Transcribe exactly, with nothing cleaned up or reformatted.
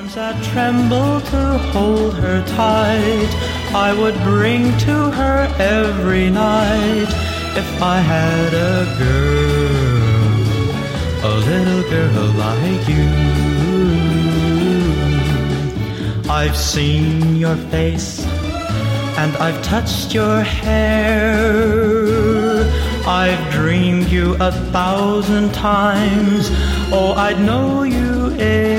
Arms that tremble to hold her tight, I would bring to her every night. If I had a girl, a little girl like you. I've seen your face and I've touched your hair. I've dreamed you a thousand times. Oh, I'd know you